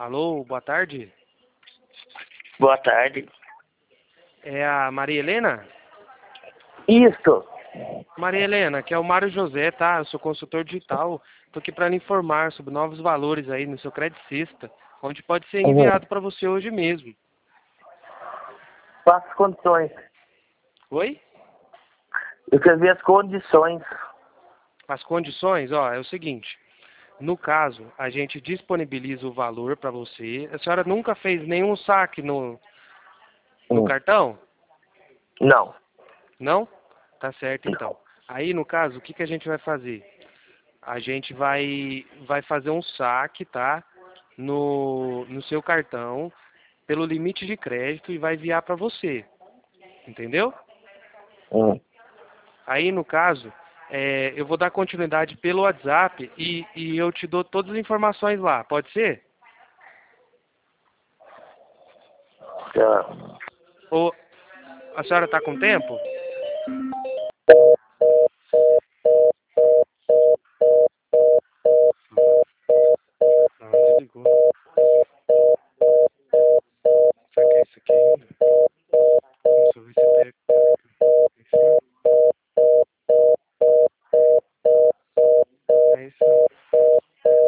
Alô, boa tarde. Boa tarde. É a Maria Helena? Isso. Maria Helena, aqui é o Mário José, tá? Eu sou consultor digital. Tô aqui para lhe informar sobre novos valores aí no seu Credicista, onde pode ser enviado para você hoje mesmo. Quais as condições? Oi? Eu quero ver as condições. As condições, ó, é o seguinte. No caso, a gente disponibiliza o valor para você. A senhora nunca fez nenhum saque no cartão? Não. Não? Tá certo, Não. então. Aí, no caso, o que que a gente vai fazer? A gente vai fazer um saque, tá? No seu cartão, pelo limite de crédito e vai enviar para você. Entendeu? Aí, no caso, eu vou dar continuidade pelo WhatsApp e eu te dou todas as informações lá. Pode ser? Tá. Ou a senhora está com tempo? Não, desligou.